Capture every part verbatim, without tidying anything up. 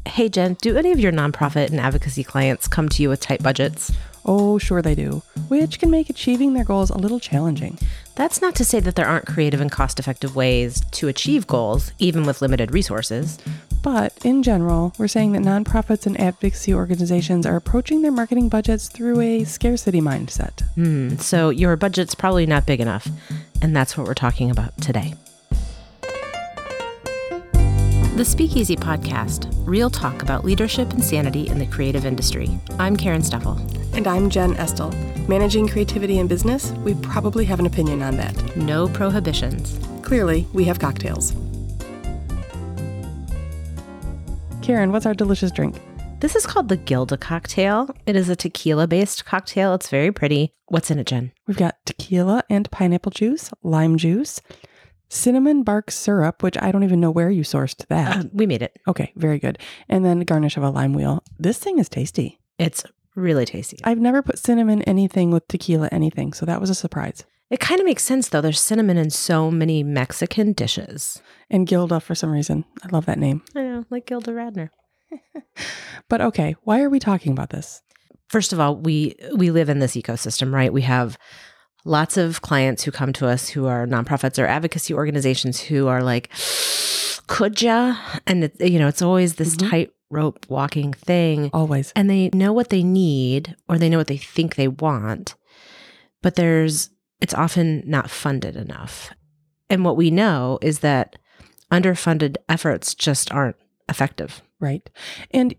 Hey, Jen, do any of your nonprofit and advocacy clients come to you with tight budgets? Oh, sure they do, which can make achieving their goals a little challenging. That's not to say that there aren't creative and cost-effective ways to achieve goals, even with limited resources. But in general, we're saying that nonprofits and advocacy organizations are approaching their marketing budgets through a scarcity mindset. Hmm, so your budget's probably not big enough, and that's what we're talking about today. The Speakeasy Podcast, real talk about leadership and sanity in the creative industry. I'm Karen Steffel. And I'm Jen Estel. Managing creativity in business, we probably have an opinion on that. No prohibitions. Clearly, we have cocktails. Karen, what's our delicious drink? This is called the Gilda cocktail. It is a tequila-based cocktail. It's very pretty. What's in it, Jen? We've got tequila and pineapple juice, lime juice, cinnamon bark syrup, which I don't even know where you sourced that. Uh, we made it. Okay, very good. And then garnish of a lime wheel. This thing is tasty. It's really tasty. I've never put cinnamon anything with tequila anything, so that was a surprise. It kind of makes sense, though. There's cinnamon in so many Mexican dishes. And Gilda, for some reason. I love that name. I know, like Gilda Radner. But okay, why are we talking about this? First of all, we we live in this ecosystem, right? We have lots of clients who come to us who are nonprofits or advocacy organizations who are like, could ya? And, it, you know, it's always this mm-hmm. tightrope walking thing. Always. And they know what they need or they know what they think they want, but there's, it's often not funded enough. And what we know is that underfunded efforts just aren't effective. Right. And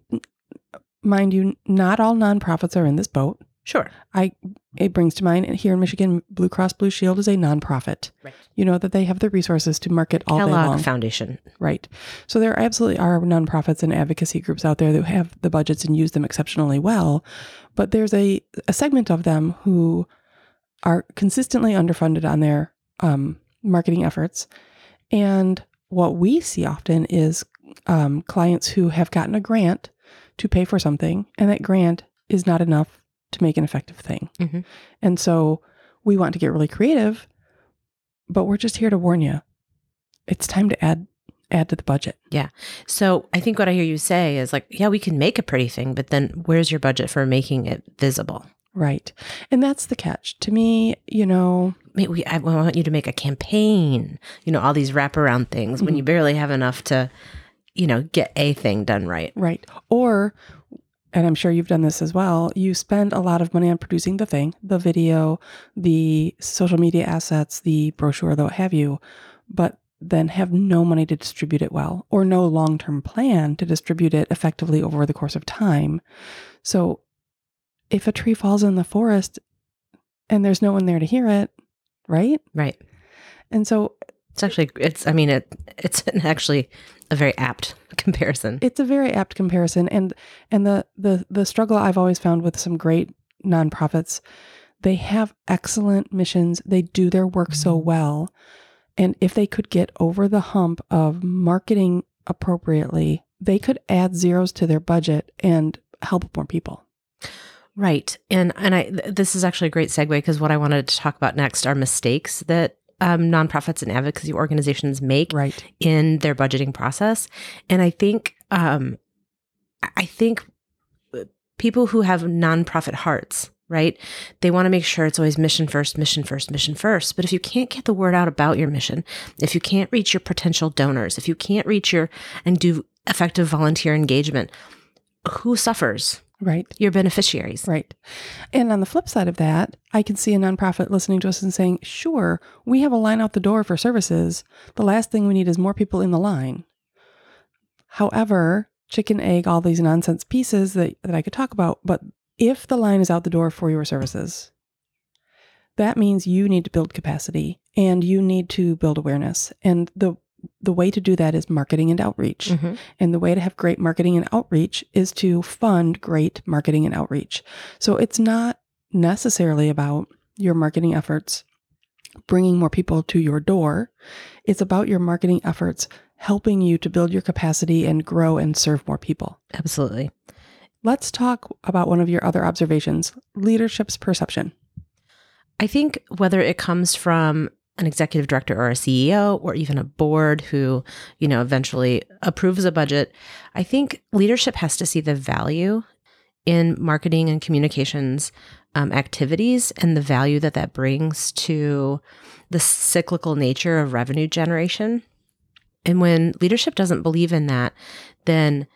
mind you, not all nonprofits are in this boat. Sure. I it brings to mind here in Michigan, Blue Cross Blue Shield is a nonprofit. Right. You know that they have the resources to market all Kellogg day long. Foundation. Right. So there absolutely are nonprofits and advocacy groups out there that have the budgets and use them exceptionally well. But there's a, a segment of them who are consistently underfunded on their um, marketing efforts. And what we see often is um, clients who have gotten a grant to pay for something, and that grant is not enough to make an effective thing. Mm-hmm. And so we want to get really creative, but we're just here to warn you. It's time to add add to the budget. Yeah. So I think what I hear you say is like, yeah, we can make a pretty thing, but then where's your budget for making it visible? Right. And that's the catch. To me, you know, I, we, I want you to make a campaign, you know, all these wraparound things mm-hmm. when you barely have enough to, you know, get a thing done right. Right. Or, and I'm sure you've done this as well, you spend a lot of money on producing the thing, the video, the social media assets, the brochure, the what have you, but then have no money to distribute it well or no long-term plan to distribute it effectively over the course of time. So if a tree falls in the forest and there's no one there to hear it, right? Right. And so it's actually, it's, I mean, it, it's actually a very apt comparison. It's a very apt comparison. And, and the, the, the struggle I've always found with some great nonprofits, they have excellent missions. They do their work so well. And if they could get over the hump of marketing appropriately, they could add zeros to their budget and help more people. Right. And and I this is actually a great segue because what I wanted to talk about next are mistakes that um, nonprofits and advocacy organizations make right. in their budgeting process. And I think um, I think people who have nonprofit hearts, right, they want to make sure it's always mission first, mission first, mission first. But if you can't get the word out about your mission, if you can't reach your potential donors, if you can't reach your and do effective volunteer engagement, who suffers? Right. Your beneficiaries. Right. And on the flip side of that, I can see a nonprofit listening to us and saying, sure, we have a line out the door for services. The last thing we need is more people in the line. However, chicken, egg, all these nonsense pieces that, that I could talk about. But if the line is out the door for your services, that means you need to build capacity and you need to build awareness. And the The way to do that is marketing and outreach. Mm-hmm. And the way to have great marketing and outreach is to fund great marketing and outreach. So it's not necessarily about your marketing efforts bringing more people to your door. It's about your marketing efforts helping you to build your capacity and grow and serve more people. Absolutely. Let's talk about one of your other observations, leadership's perception. I think whether it comes from an executive director or a C E O or even a board who, you know, eventually approves a budget, I think leadership has to see the value in marketing and communications um, activities and the value that that brings to the cyclical nature of revenue generation. And when leadership doesn't believe in that, then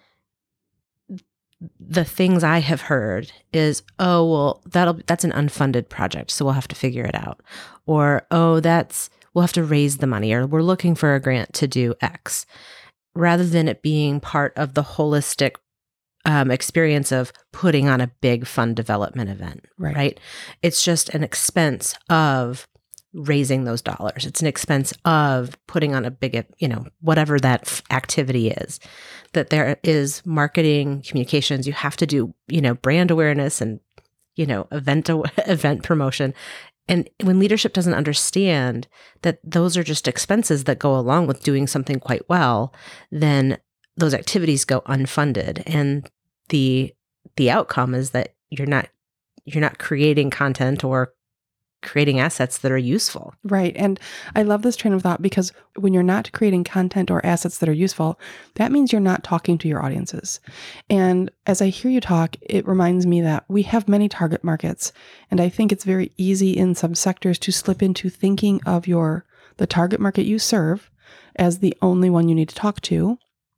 the things I have heard is, oh, well, that'll that's an unfunded project, so we'll have to figure it out. Or, oh, that's we'll have to raise the money, or we're looking for a grant to do X, rather than it being part of the holistic um, experience of putting on a big fund development event, Right. right? It's just an expense of raising those dollars. It's an expense of putting on a big, you know, whatever that f- activity is, that there is marketing, communications. You have to do, you know, brand awareness and, you know, event, event promotion. And when leadership doesn't understand that those are just expenses that go along with doing something quite well, then those activities go unfunded. And the, the outcome is that you're not, you're not creating content or creating assets that are useful. Right. And I love this train of thought because when you're not creating content or assets that are useful, that means you're not talking to your audiences. And as I hear you talk, it reminds me that we have many target markets. And I think it's very easy in some sectors to slip into thinking of your the target market you serve as the only one you need to talk to.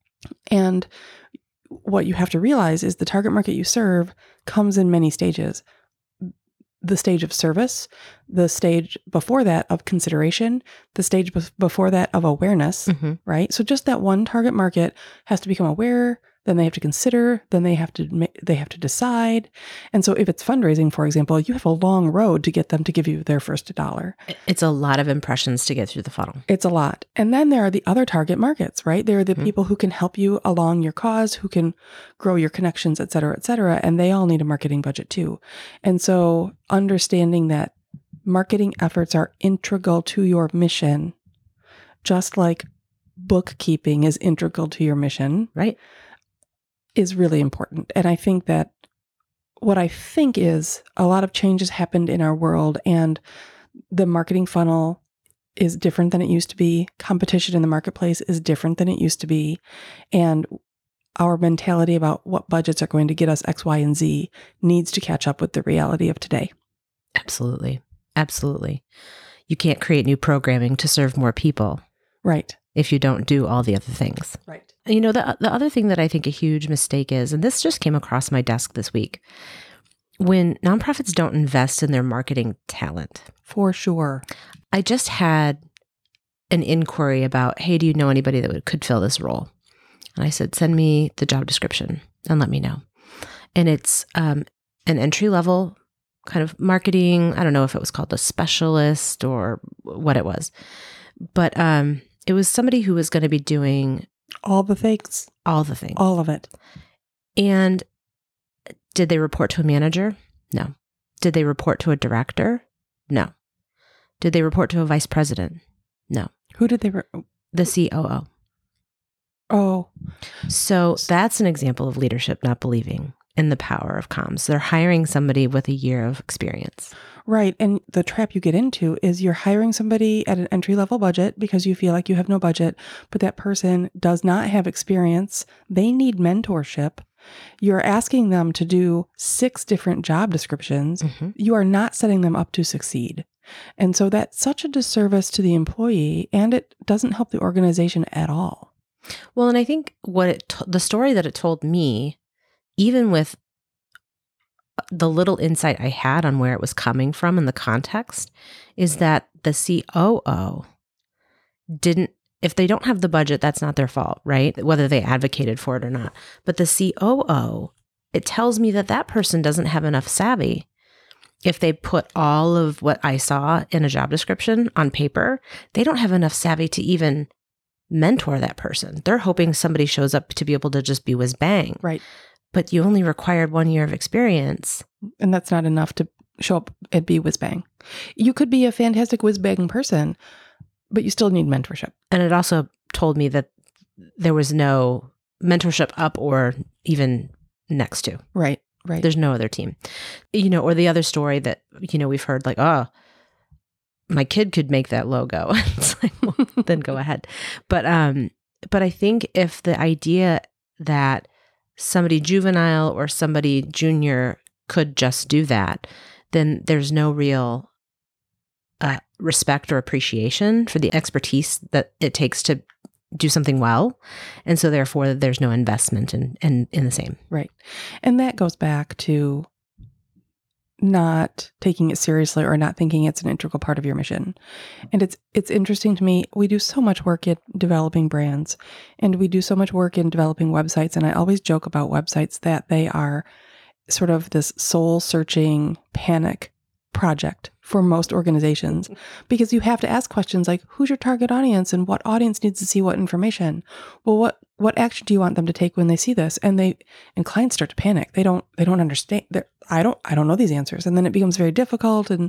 And what you have to realize is the target market you serve comes in many stages. The stage of service, the stage before that of consideration, the stage be- before that of awareness, Mm-hmm. right? So just that one target market has to become aware, then they have to consider, then they have to ma- they have to decide. And so if it's fundraising, for example, you have a long road to get them to give you their first dollar. It's a lot of impressions to get through the funnel. It's a lot. And then there are the other target markets, right? There are the Mhm. people who can help you along your cause, who can grow your connections, et cetera, et cetera. And they all need a marketing budget too. And so understanding that marketing efforts are integral to your mission, just like bookkeeping is integral to your mission, Right. is really important. And I think that what I think is a lot of changes happened in our world, and the marketing funnel is different than it used to be. Competition in the marketplace is different than it used to be. And our mentality about what budgets are going to get us X, Y, and Z needs to catch up with the reality of today. Absolutely. Absolutely. You can't create new programming to serve more people Right. if you don't do all the other things. Right. You know, the the other thing that I think a huge mistake is, and this just came across my desk this week, when nonprofits don't invest in their marketing talent. For sure. I just had an inquiry about, hey, do you know anybody that would, could fill this role? And I said, send me the job description and let me know. And it's um, an entry level kind of marketing. I don't know if it was called a specialist or what it was, but um, it was somebody who was going to be doing All the things, all the things. all of it. And did they report to a manager? No. Did they report to a director? No. Did they report to a vice president? No. Who did they? Re- The C O O. oh, So that's an example of leadership not believing in the power of comms. They're hiring somebody with a year of experience. right. And the trap you get into is you're hiring somebody at an entry level budget because you feel like you have no budget, but that person does not have experience. They need mentorship. You're asking them to do six different job descriptions. Mm-hmm. You are not setting them up to succeed. And so that's such a disservice to the employee, and it doesn't help the organization at all. Well, and I think what it t- the story that it told me, even with the little insight I had on where it was coming from in the context, is that the C O O didn't, if they don't have the budget, that's not their fault, right? Whether they advocated for it or not. But the C O O, it tells me that that person doesn't have enough savvy. If they put all of what I saw in a job description on paper, they don't have enough savvy to even mentor that person. They're hoping somebody shows up to be able to just be whiz bang. Right. But you only required one year of experience. And that's not enough to show up and be whiz bang. You could be a fantastic whiz bang person, but you still need mentorship. And it also told me that there was no mentorship up or even next to. Right. Right. There's no other team. You know, or the other story that, you know, we've heard like, oh, my kid could make that logo. It's like, well, then go ahead. But um, but I think if the idea that somebody juvenile or somebody junior could just do that, then there's no real uh, respect or appreciation for the expertise that it takes to do something well. And so therefore there's no investment in, in, in the same. Right. And that goes back to not taking it seriously or not thinking it's an integral part of your mission. And it's it's interesting to me. We do so much work in developing brands, and we do so much work in developing websites. And I always joke about websites that they are sort of this soul-searching panic project for most organizations, because you have to ask questions like, who's your target audience and what audience needs to see what information? Well, what what action do you want them to take when they see this? And they and clients start to panic. They don't they don't understand. They're, I don't I don't know these answers, and then it becomes very difficult. And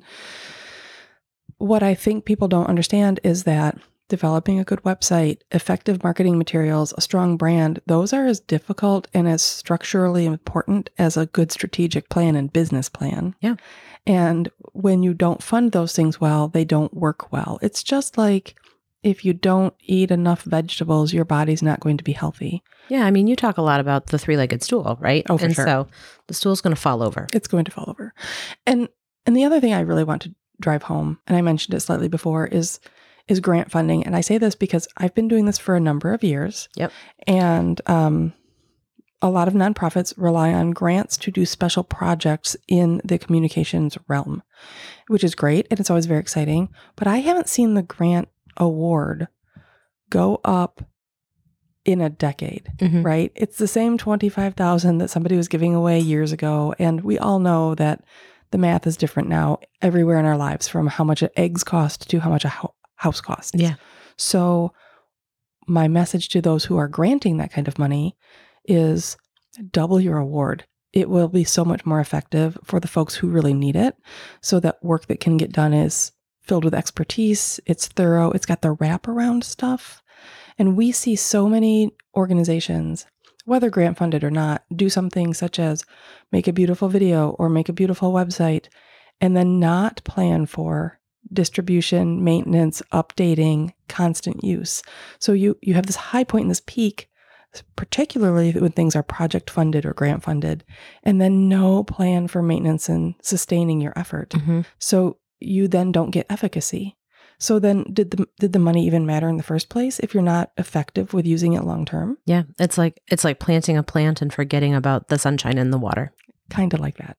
what I think people don't understand is that developing a good website, effective marketing materials, a strong brand, those are as difficult and as structurally important as a good strategic plan and business plan. Yeah. And when you don't fund those things well, they don't work well. It's just like if you don't eat enough vegetables, your body's not going to be healthy. Yeah. I mean, you talk a lot about the three-legged stool, right? Oh, for and sure. so the stool's going to fall over. It's going to fall over. And and the other thing I really want to drive home, and I mentioned it slightly before, is is grant funding. And I say this because I've been doing this for a number of years. Yep. And um, a lot of nonprofits rely on grants to do special projects in the communications realm, which is great. And it's always very exciting. But I haven't seen the grant award go up in a decade, Mhm. right? It's the same twenty-five thousand that somebody was giving away years ago. And we all know that the math is different now everywhere in our lives, from how much eggs cost to how much a ho- house costs. Yeah. So my message to those who are granting that kind of money is double your award. It will be so much more effective for the folks who really need it. So that work that can get done is filled with expertise. It's thorough. It's got the wraparound stuff. And we see so many organizations, whether grant funded or not, do something such as make a beautiful video or make a beautiful website, and then not plan for distribution, maintenance, updating, constant use. So you you have this high point and this peak, particularly when things are project funded or grant funded, and then no plan for maintenance and sustaining your effort. Mhm. So you then don't get efficacy. So then did the did the money even matter in the first place if you're not effective with using it long term? Yeah. It's like, it's like planting a plant and forgetting about the sunshine and the water. Kind of like that.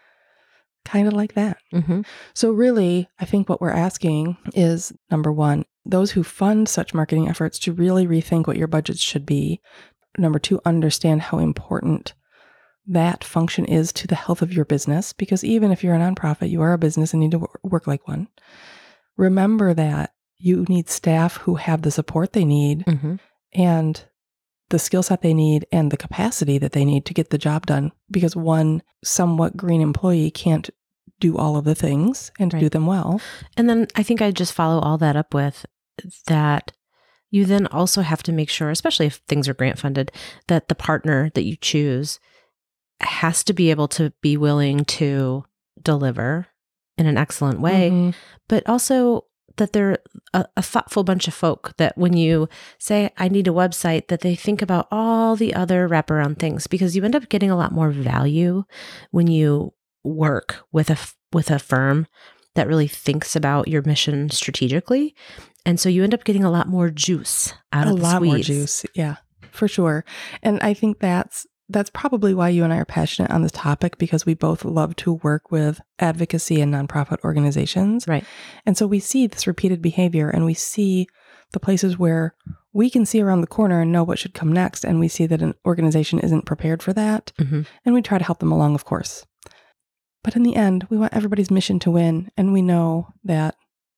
Kind of like that. Mm-hmm. So really, I think what we're asking is, number one, those who fund such marketing efforts to really rethink what your budgets should be. Number two, understand how important that function is to the health of your business, because even if you're a nonprofit, you are a business and need to work like one. Remember that you need staff who have the support they need Mm-hmm. and the skill set they need and the capacity that they need to get the job done, because one somewhat green employee can't do all of the things and Right. do them well. And then I think I just follow all that up with that you then also have to make sure, especially if things are grant funded, that the partner that you choose has to be able to be willing to deliver in an excellent way, Mhm. but also that they're a, a thoughtful bunch of folk that when you say, I need a website, that they think about all the other wraparound things, because you end up getting a lot more value when you work with a, f- with a firm that really thinks about your mission strategically. And so you end up getting a lot more juice out A of the lot more squeeze. juice. Yeah, for sure. And I think that's that's probably why you and I are passionate on this topic, because we both love to work with advocacy and nonprofit organizations. Right. And so we see this repeated behavior, and we see the places where we can see around the corner and know what should come next. And we see that an organization isn't prepared for that. Mm-hmm. And we try to help them along, of course. But in the end, we want everybody's mission to win. And we know that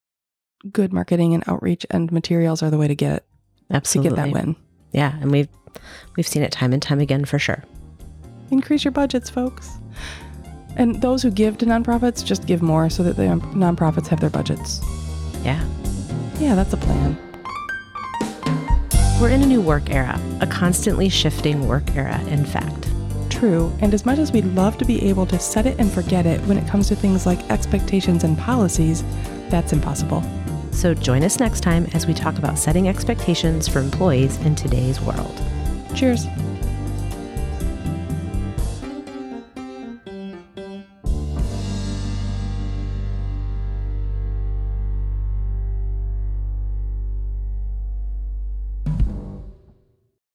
good marketing and outreach and materials are the way to get it, Absolutely. to get that win. Yeah. And we've, we've seen it time and time again for sure. Increase your budgets, folks. And those who give to nonprofits, just give more so that the nonprofits have their budgets. Yeah. Yeah, that's a plan. We're in a new work era, a constantly shifting work era, in fact. true, and as much as we'd love to be able to set it and forget it when it comes to things like expectations and policies, that's impossible. So join us next time as we talk about setting expectations for employees in today's world. Cheers.